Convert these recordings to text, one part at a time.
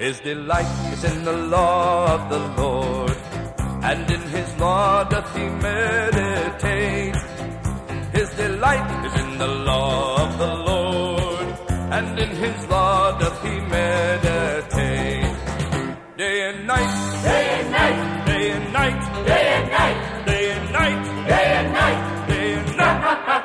His delight is in the law of the Lord, and in his law doth he meditate. His delight is in the law of the Lord, and in his law doth he meditate. Day and night, day and night, day and night, day and night, day and night, day and night, day and night.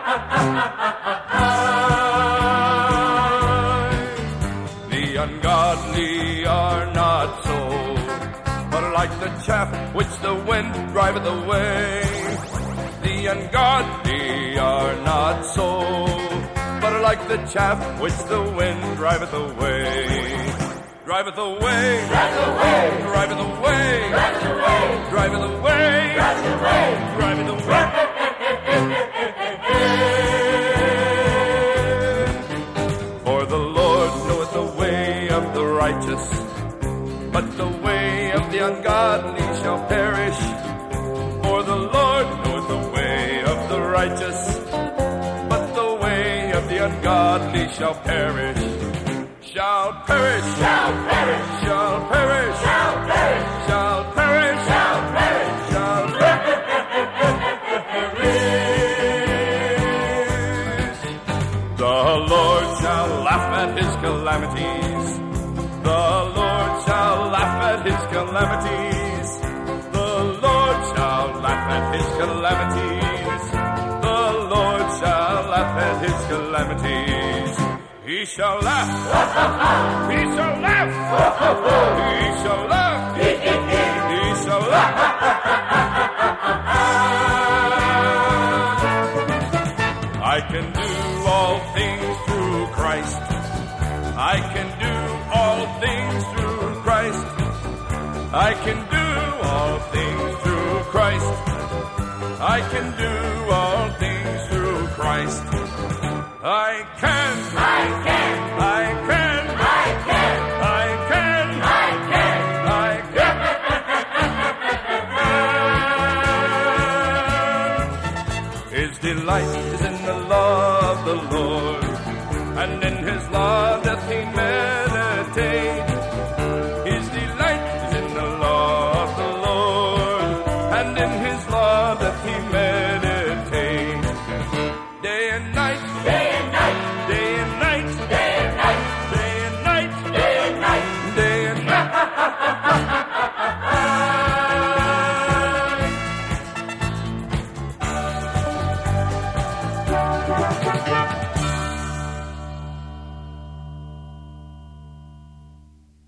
The ungodly are not so, but are like the chaff which the wind driveth away. The ungodly are not so, but are like the chaff which the wind driveth away. Driveth away, driveth away, driveth away, driveth away, driveth away, driveth away, driveth away. For the Lord knoweth the way of the righteous, but the way of the ungodly shall perish. For the Lord knoweth the way of the righteous, but the way of the ungodly shall perish. Shall perish, shall perish, shall perish, shall perish, shall perish, shall perish, shall perish. The Lord shall laugh at his calamities. The Lord shall laugh at his calamities. The Lord shall laugh at his calamities. The Lord shall laugh at his calamities. He shall laugh. He shall laugh. He shall laugh. He shall laugh. I can do all things through Christ. I can do all things through Christ. I can do all things through Christ. I can do all things through Christ. I can. I can. I can. I can. I can. I can. I can. His delight is in the law of the Lord, and in his law